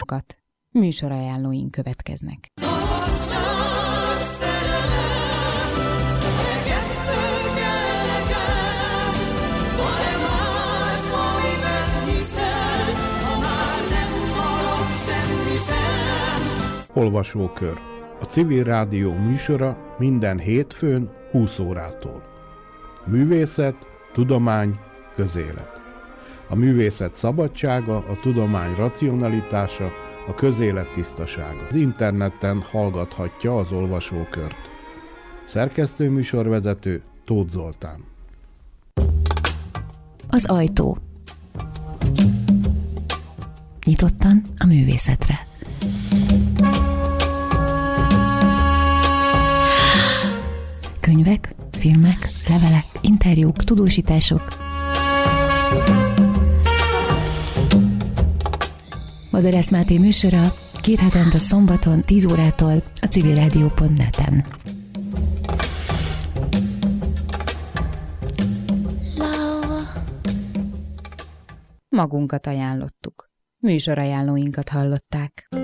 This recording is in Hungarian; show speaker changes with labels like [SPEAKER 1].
[SPEAKER 1] játékosokat. Műsorajánlóink következnek.
[SPEAKER 2] Olvasókör. A Civil Rádió műsora minden hétfőn 20 órától. Művészet, tudomány, közélet. A művészet szabadsága, a tudomány racionalitása, a közélet tisztasága. Az interneten hallgathatja az olvasókört. Szerkesztő műsorvezető Tóth Zoltán.
[SPEAKER 3] Az ajtó. Nyitottan a művészetre. Könyvek, filmek, levelek, interjúk, tudósítások. Bozorász Máté műsora 2 hetente szombaton 10 órától a civilradio.net-en.
[SPEAKER 1] Magunkat ajánlottuk. Műsorajánlóinkat hallották.